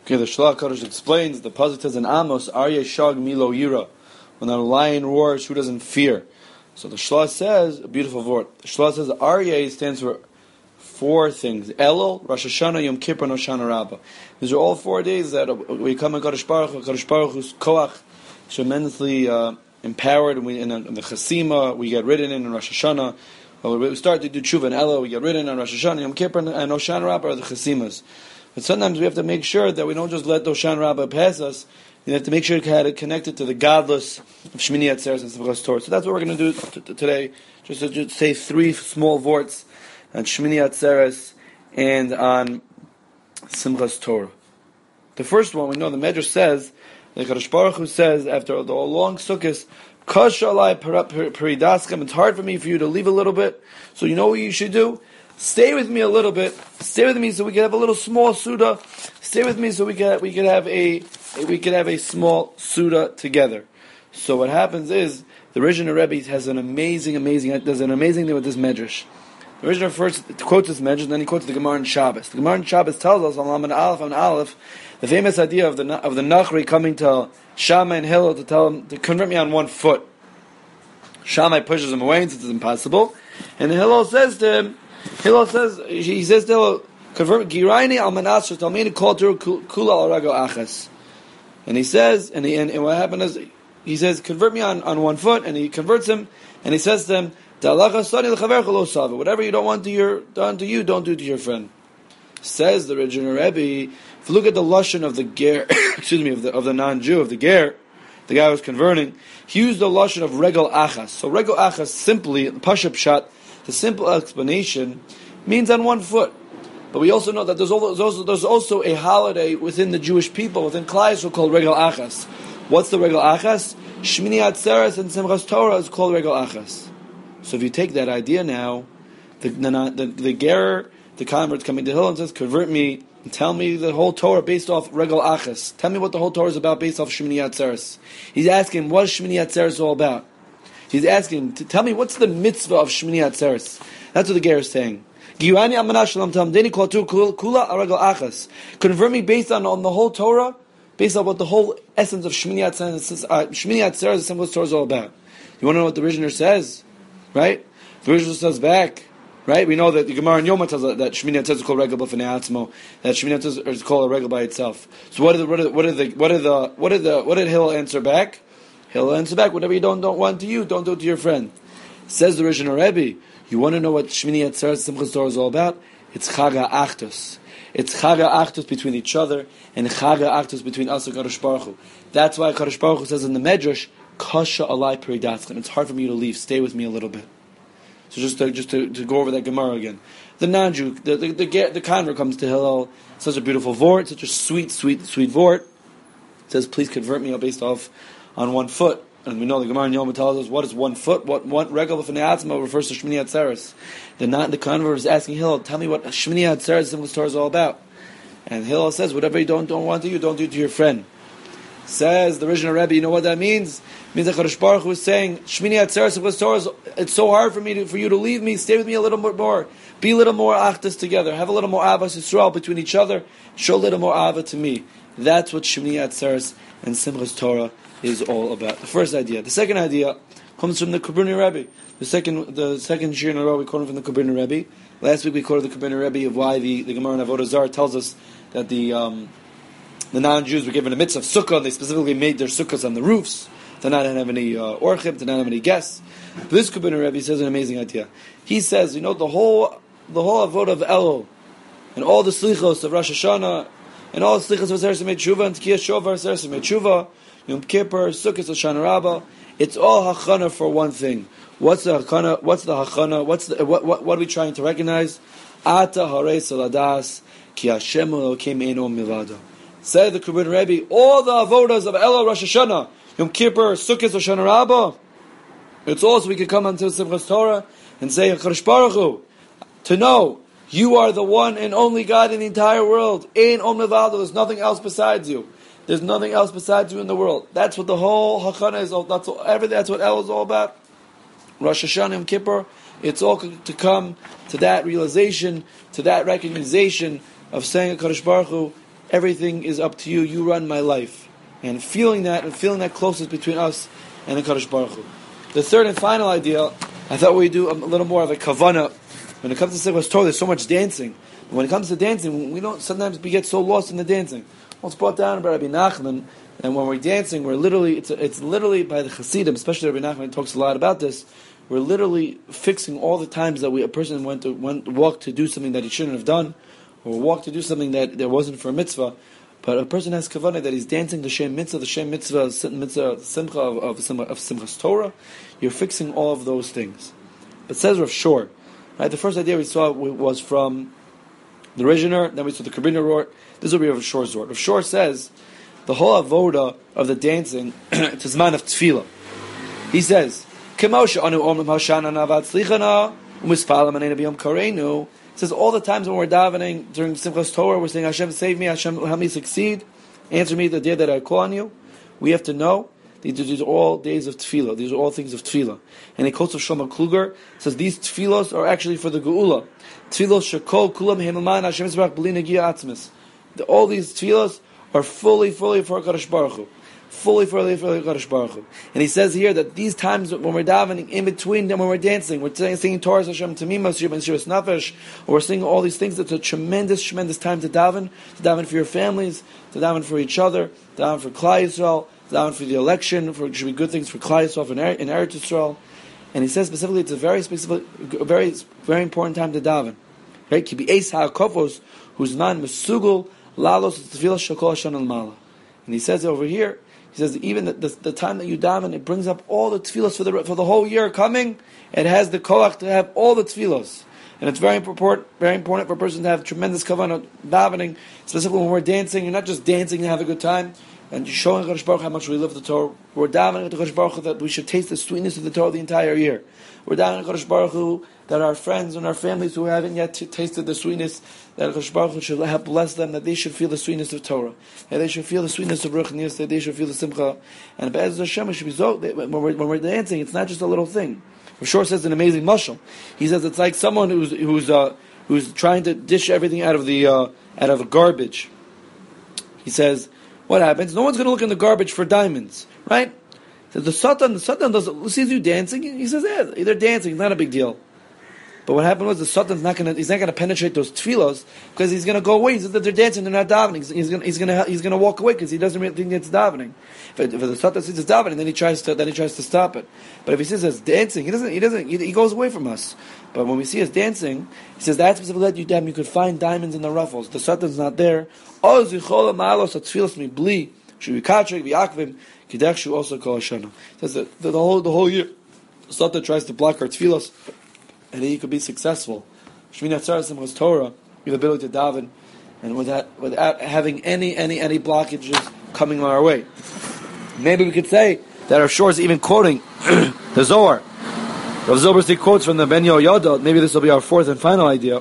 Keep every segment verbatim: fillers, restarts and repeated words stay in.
Okay, the Shlach Kodesh explains, the pasuk says in Amos, Aryeh Shag Milo Yira. When a lion roars, who doesn't fear? So the Shlach says, a beautiful word. The Shlach says Aryeh stands for four things. Elul, Rosh Hashanah, Yom Kippur, and Hoshana Rabbah. These are all four days that we come in Kadosh Baruch Hu, Kadosh Baruch Hu's Koach, tremendously uh, empowered, and we, in, in the Chasima, we get ridden in, in Rosh Hashanah. Well, we start to do Tshuva and Elul, we get ridden in Rosh Hashanah, Yom Kippur, and, and Hoshana Rabbah are the Chasimas. But sometimes we have to make sure that we don't just let Hoshana Rabbah pass us. We have to make sure to connect it to the godless of Shmini Atzeres and Simchas Torah. So that's what we're going to do t- t- today. Just to just say three small vorts on Shmini Atzeres and on Simchas Torah. The first one, we know the Medrash says, the Kadosh Baruch Hu says, after the long sukkahs, Kash alai peridaskam, it's hard for me for you to leave a little bit. So you know what you should do? Stay with me a little bit. Stay with me so we can have a little small suda. Stay with me so we can we can have a we can have a small suda together. So what happens is the Rishon Rebbe has an amazing, amazing. There's an amazing thing with this medrash. The Rishon first quotes this medrash, and then he quotes the Gemara in Shabbos. The Gemara in Shabbos tells us on Aleph on Aleph the famous idea of the of the Nachri coming to Shammai and Hillel to tell him to convert me on one foot. Shammai pushes him away and says it's impossible, and Hillel says to him. Hillel says, he says to Hillel, convert Giraini al Manasr, tell me to call to Kula al Rago Achas. And he says, and, he, and, and what happened is, he says, convert me on, on one foot, and he converts him, and he says to him, whatever you don't want to your done to you, don't do to your friend. Says the original Rebbe, if you look at the lashon of the ger, excuse me, of the of the non-Jew, of the ger, the guy who was converting, he used the lashon of Regel Achas. So Regel Achas simply, Pashup Shat, the simple explanation means on one foot. But we also know that there's also, there's also a holiday within the Jewish people, within Klal Yisrael, called Regel Achas. What's the Regel Achas? Shmini Atzeres and Simchas Torah is called Regel Achas. So if you take that idea now, the the, the, the Ger, the convert's coming to Hillel and says, convert me, and tell me the whole Torah based off Regel Achas. Tell me what the whole Torah is about based off Shmini Atzeres. He's asking, what is Shmini Atzeres all about? He's asking, to tell me what's the mitzvah of Shmini Atzeres. That's what the Ger is saying. Convert me based on, on the whole Torah, based on what the whole essence of Shmini Atzeres, uh, Shmini Atzeres, the Simchas Torah is all about. You want to know what the Rishner says? Right? The Rishner says back, right? We know that the Gemara in Yoma tells us that Shmini Atzeres is called Regel b'fnei atzmo, that Shmini Atzeres is called a Regel by itself. So what did the, what did the, what did the, what did the, what did Hillel answer back? He'll answer back, whatever you don't, don't want to you, don't do it to your friend. Says the Rishon Rebbe, you want to know what Shmini Atzeres Simchas Torah is all about? It's Chaga Achdus. It's Chaga Achdus between each other, and Chaga Achdus between us and Kadosh Baruch Hu. That's why Kadosh Baruch Hu says in the Medrash, Kasha alai peridatzchem. It's hard for me to leave, stay with me a little bit. So just to, just to, to go over that Gemara again. The non-Jew, the, the, the, the convert comes to Hillel, such a beautiful vort, such a sweet, sweet, sweet vort. Says, please convert me based off on one foot. And we know the Gemara in Yom tells us what is one foot, what what Regel b'fnei atzmo refers to Shmini Atzeres. The not the convert is asking Hillel, tell me what Shmini Atzeres Simchas Torah is all about. And Hillel says, whatever you don't don't want to you, don't do it to your friend. Says the original Rebbe, you know what that means? It means that Kadosh Baruch Hu is saying, Shmini Atzeres Simchas Torah is, it's so hard for me to, for you to leave me, stay with me a little bit more, be a little more achdus together, have a little more avas Yisrael between each other, show a little more ava to me. That's what Shmini Atzeres and Simchas Torah is all about. The first idea. The second idea comes from the Kabrini Rebbe. The second the second year in a row we quoted from the Kabrini Rebbe. Last week we quoted the Kabrini Rebbe of why the, the Gemara in Avodah Zarah tells us that the um, the non-Jews were given a mitzvah of sukkah. They specifically made their sukkahs on the roofs. They not have any uh, orchim, they not have any guests. But this Kabrini Rebbe says an amazing idea. He says, you know, the whole the whole Avodah of Elul and all the slichos of Rosh Hashanah and all the slichos of Aseret Tshuva and Tkiyah Shovar Aseret Tshuva, Yom Kippur, Sukkot, Hoshana Rabbah, it's all hachana for one thing. What's the hachana? What's the hachana? What's the, what, what, what are we trying to recognize? Ata harei saladas ki Hashem Elokeinu eino milvado. Said the Kabbalah Rebbe, all the avodas of Elul, Rosh Hashanah, Yom Kippur, Sukkot, Hoshana Rabbah, it's all so we can come unto Simchas Torah and say, Kadosh Baruch Hu, to know you are the one and only God in the entire world. Ein om milvado. There's nothing else besides you. There's nothing else besides you in the world. That's what the whole Hachana is all. That's all, everything. That's what El is all about. Rosh Hashanah, Yom Kippur. It's all to come to that realization, to that recognition of saying Kadosh Baruch Hu, everything is up to you. You run my life. And feeling that, and feeling that closeness between us and the Kadosh Baruch Hu. The third and final idea, I thought we'd do a little more of a kavanah. When it comes to Simchas Torah, there's so much dancing. But when it comes to dancing, we don't, sometimes we get so lost in the dancing. Well, it's brought down by Rabbi Nachman, and when we're dancing, we're literally, it's, it's literally by the Hasidim, especially Rabbi Nachman talks a lot about this, we're literally fixing all the times that we, a person went to went walked to do something that he shouldn't have done, or walked to do something that there wasn't for a mitzvah. But a person has kavanah that he's dancing the Shem mitzvah, the Shem mitzvah, mitzvah simcha of, of, of Simchas Torah. You're fixing all of those things. But says Rav Shor, right? The first idea we saw was from the Rizhiner, then we saw the Kabiner Rort. This will be Rav Shor's Rort. Rav Shor says the whole avoda of the dancing it's a zman of tefillah. He says, "Kemosha anu omrim hashana navad slichana umispalam anena biyom kareinu." It says all the times when we're davening during Simchas Torah, we're saying, Hashem, save me, Hashem, help me succeed, answer me the day that I call on you. We have to know these, these are all days of tefillah. These are all things of tefillah. And he quotes of Shlomo Kluger, says these tefillos are actually for the geula. Tefillos shekol kulam hemaman Hashem Yisbarach b'li negia atzmis. All these tefillos are fully, fully for Kadosh Baruch Hu. Fully, fully, fully Kadosh Baruch Hu. And he says here that these times when we're davening, in between them when we're dancing, we're singing, singing Torah Hashem Tamima, Shiras Nafesh, or we're singing all these things. It's a tremendous, tremendous time to daven, to daven for your families, to daven for each other, to daven for Klal Yisrael, to daven for the election, for it should be good things for Klal Yisrael in, in Eretz Yisrael. And he says specifically it's a very specific, a very, very important time to daven. Right? Ki be'eis ha'akofos, whose man mesugul lalos tefillah shakol Hashan al-mala. And he says over here, he says even the, the, the time that you daven, it brings up all the tefillos for the for the whole year coming. It has the koach to have all the tefillos, and it's very important, very important for a person to have tremendous kavanah davening, specifically when we're dancing. You're not just dancing and have a good time, and you're showing Kadosh Baruch Hu how much we love the Torah. We're davening to Kadosh Baruch Hu that we should taste the sweetness of the Torah the entire year. We're davening to Kadosh Baruch Hu that our friends and our families who haven't yet t- tasted the sweetness, that Kadosh Baruch Hu should have blessed them, that they should feel the sweetness of Torah, that they should feel the sweetness of Ruchnius, that they should feel the Simcha. And Be'ez Hashem, should be so, when we're, when we're dancing, it's not just a little thing. Rav Shor says an amazing mashal. He says it's like someone who's who's uh, who's trying to dish everything out of the uh, out of the garbage. He says, what happens? No one's going to look in the garbage for diamonds, right? So the Satan, the Satan does sees you dancing. He says, "Yeah, they're dancing. It's not a big deal." But what happened was the Satan's not going to, he's not going to penetrate those tefillos because he's going to go away. He says that they're dancing, they're not davening. He's, he's going to, he's going to, he's going to walk away because he doesn't really think it's davening. If, if the Satan sees it's davening, then he tries to, then he tries to stop it. But if he sees it's dancing, he doesn't, he doesn't, he, he goes away from us. But when we see us dancing, he says that's specifically that you damn, you could find diamonds in the ruffles. The Satan's not there. Oh, zichol ma'alos atfilos mi bli shu yikatrik v'yakvim kidech shu also kol hashana. Says that the, the whole the whole year, the Satan tries to block our tefillos, and he could be successful. Shmini Atzeres Simchas Torah, we have the ability to daven, and without without having any any any blockages coming our way. Maybe we could say that our Shor is even quoting the Zohar. Rav Zilberstein quotes from the Ben Yehoyada. Maybe this will be our fourth and final idea.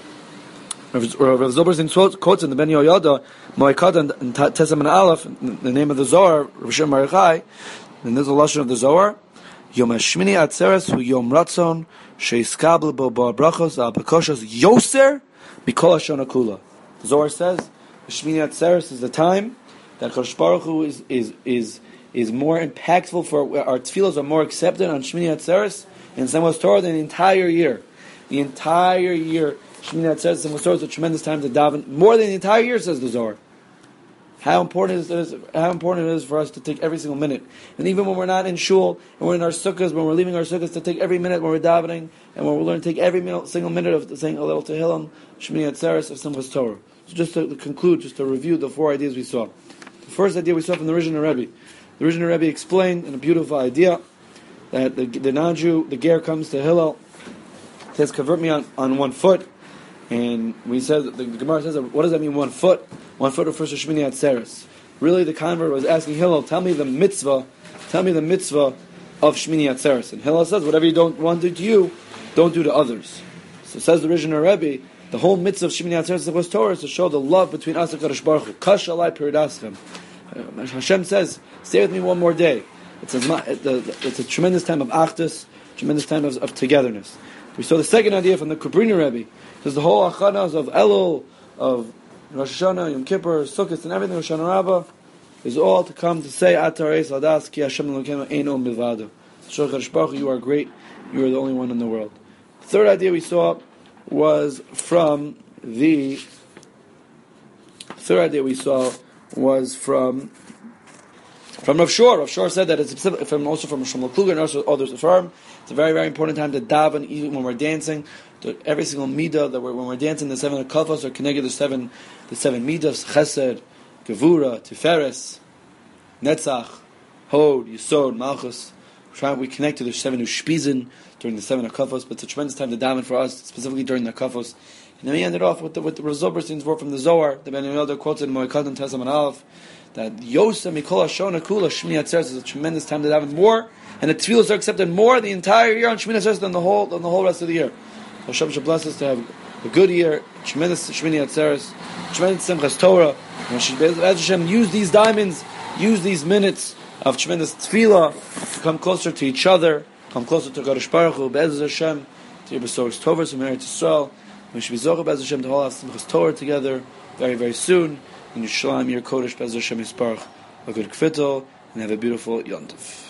Rav Zilberstein quotes in the Ben Yehoyada, Moekad and Tesam and Aleph, the name of the Zohar, Rav Shem Marichai, and there's a lashon of the Zohar. Yom Hashmini Atzeres hu Yom Ratzon sheiskabel bo brachos al bekoshos yoser mikol hashana kula. The Zohar says Hashmini Atzeres is the time that Kadosh Baruch Hu is is is is more impactful for our tefillos are more accepted on Shmini Atzeres in Simchas Torah than the entire year. The entire year Shmini Atzeres Simchas Torah is a tremendous time to daven more than the entire year, says the Zohar. How important it is, how important it is for us to take every single minute. And even when we're not in shul, and we're in our sukkahs, when we're leaving our sukkahs, to take every minute when we're davening, and when we learn to take every minute, single minute of saying a little Tehillim, Shmini Atzeres of Simchas Torah. So just to conclude, just to review the four ideas we saw. The first idea we saw from the Rizhiner Rebbe. The Rizhiner Rebbe explained in a beautiful idea that the, the non-Jew, the ger comes to Hillel, says, convert me on, on one foot. And we said, the, the Gemara says, what does that mean, one foot? One foot refers to Shmini Atzeres. Really, the convert was asking Hillel, tell me the mitzvah, tell me the mitzvah of Shmini Atzeres. And Hillel says, whatever you don't want to do to you, don't do to others. So says the Rizhiner Rebbe, the whole mitzvah of Shmini Atzeres was Torah is to show the love between us and Kadosh Baruch Hu. Kash alai peridaschem. Hashem says, stay with me one more day. It's a, it's a tremendous time of achdus, tremendous time of, of togetherness. We saw the second idea from the Kabrini Rebbe. There's the whole achanas of Elul, of Rosh Hashanah, Yom Kippur, Sukkot, and everything, Rosh Hashanah Rabbah, is all to come to say, Atar Eis Ladas, Ki Hashem Elokeinu Eino Milvado. Shor Kadosh Baruch Hu, you are great, you are the only one in the world. The third idea we saw was from the, third idea we saw was from From Rav Shor. Rav Shor said that it's specific, from also from Shmuel Kluger and also others affirm. It's a very, very important time to daven, even when we're dancing. To every single midah that we're, when we're dancing, the seven kafos are connected to the seven, the seven midas: Chesed, Gevura, Tiferes, Netzach, Hod, Yisod, Malchus. We connect to the seven ushpizin during the seven kafos, but it's a tremendous time to daven for us, specifically during the kafos. And then we ended off with the with the Zoberstein's word from the Zohar. The Ben Yehuda quotes in Moed Tesam Aleph that Yosem Mikol Hashona Kula Shmini Atzeres is a tremendous time to daven more, and the tefillos are accepted more the entire year on Shmini Atzeres than the whole than the whole rest of the year. Hashem should bless us to have a good year, tremendous Shmini Atzeres, tremendous Simchas Torah. And we should, as Hashem, use these diamonds, use these minutes of tremendous tefillah to come closer to each other, come closer to Kadosh Baruch Hu, Be'ez Hashem, to your Besorg's Tovers from Eretz Yisrael. We should be zocheh Be'ez Hashem to all have Simchas Torah together very, very soon. In Yerushalayim, your Kodesh, Be'ez Hashem Yisparach, a good kfittel, and have a beautiful Yontif.